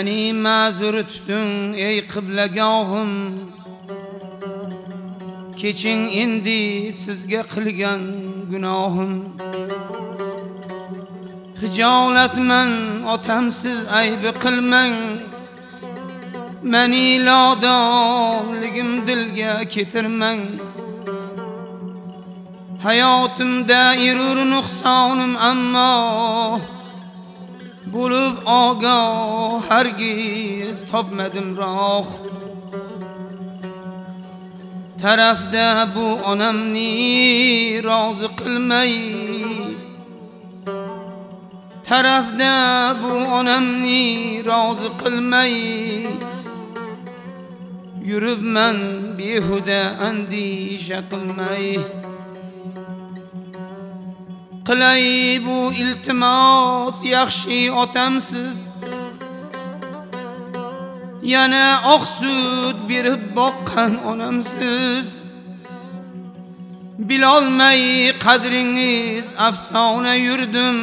meni ma'zur tuting ey qiblagohim, keching endi sizga qilgan gunohim. Hijolatman otamsiz aybi qilmang, meni lodonligim dilga ketirmang. Hayotimda erur nuqsonim ammo bo'lib ogoh hargiz topmadim roh. Tarafda bu onamni rozi qilmay, tarafda bu onamni rozi qilmay, yuribman behuda andisha qilmay. Qilay bu iltimos yaxshi otamsiz, yana oq sut berib boqqan onamsiz. Bilolmay qadringiz afsona yurdim,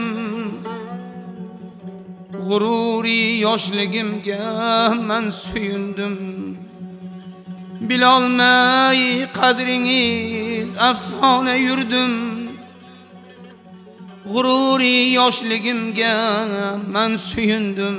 g'ururi yoshligimga men suyundim. Bilolmay qadringiz afsona yurdim, g'ururi yoshligimga men suyundim.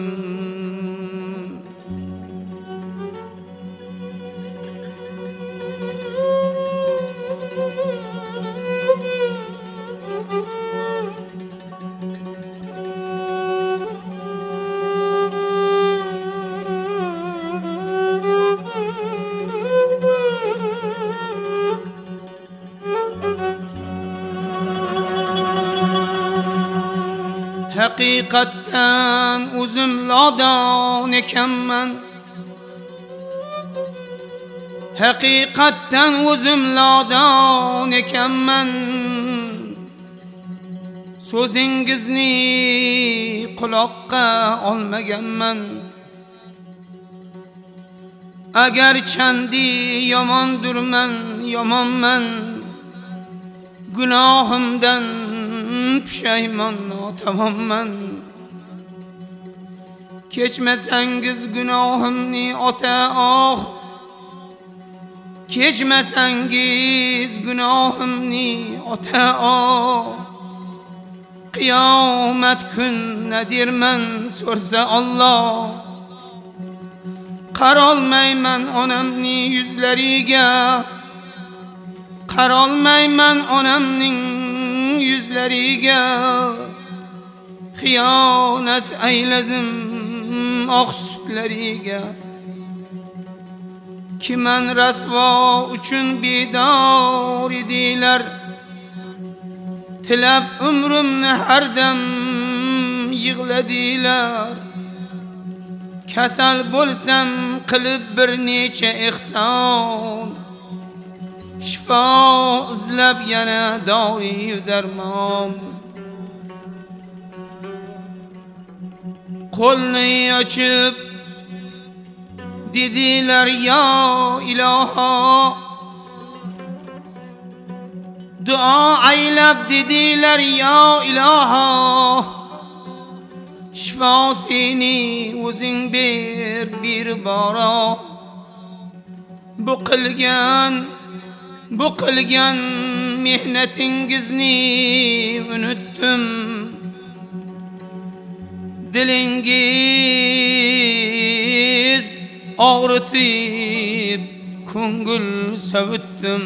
Haqiqatan o'zim lodon ekanman, haqiqatan o'zim lodon ekanman. So'zingizni quloqqa olmaganman. Agar chandi yomondurman, yomonman, gunohimdan pushaymon notamomman. Kechmasangiz gunohimni ota oh, kechmasangiz gunohimni ota oh. Qiyomat kunna derman so'rsa Alloh, qarolmayman onamning yuzlariga, qarolmayman onamning yuzlariga. Xiyonat ayladim oq sutlariga. Kiman rasvo uchun bedor edilar, tilab umrimni har dam yig'ladilar. Kasal bo'lsam qilib bir necha ihson, shifo izlab yana dori darmon. Qo'lni ochib dedilar yo iloho, duo aylab dedilar yo iloho. Shifosini o'zing ber bir bora. Bu qilgan mehnatingizni unutdim. Dilingiz og'ritib ko'ngil savitdim.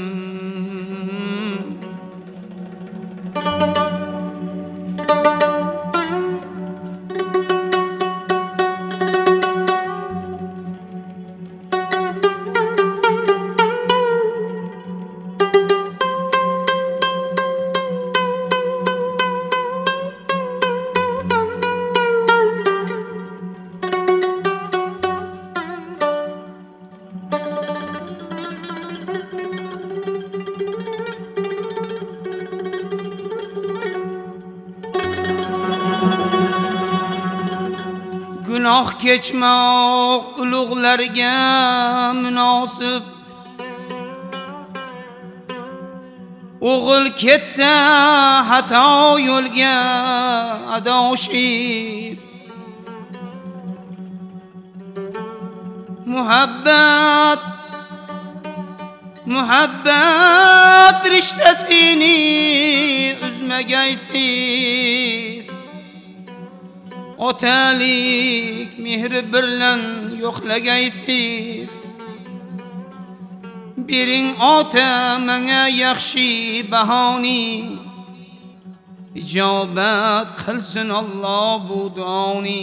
Gunoh kechmoq ulug'larga munosib, o'g'il ketsa xato yo'lga adoshib. muhabbat rishtasini uzmagaysiz, otalik mehri bilan yo'qlagaysiz. Bering ota menga yaxshi bahoni, ijobat qilsin Alloh bu duoni.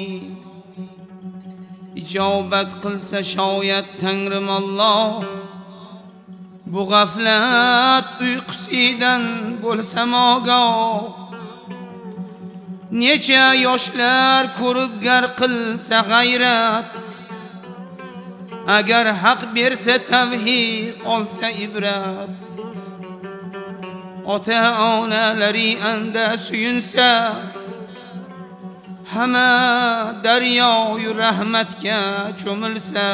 İcabet qilsa şayet Tangrim Allah, bu gaflet uyqusidan bo'lsam ogoh. Necha yoshlar ko'rib gar qilsa g'ayrat, agar haq bersa tavhid olsa ibrat. Ota onalari anda suyunsa, hamma daryoyu rahmatga cho'milsa.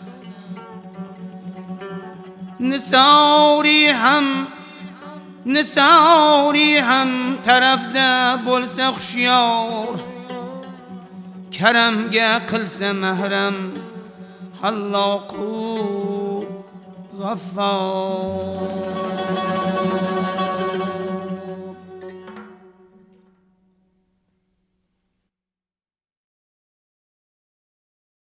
Nisori ham tarafda bo'lsa xushyor, karamga qilsa mahram Allohu G'affor.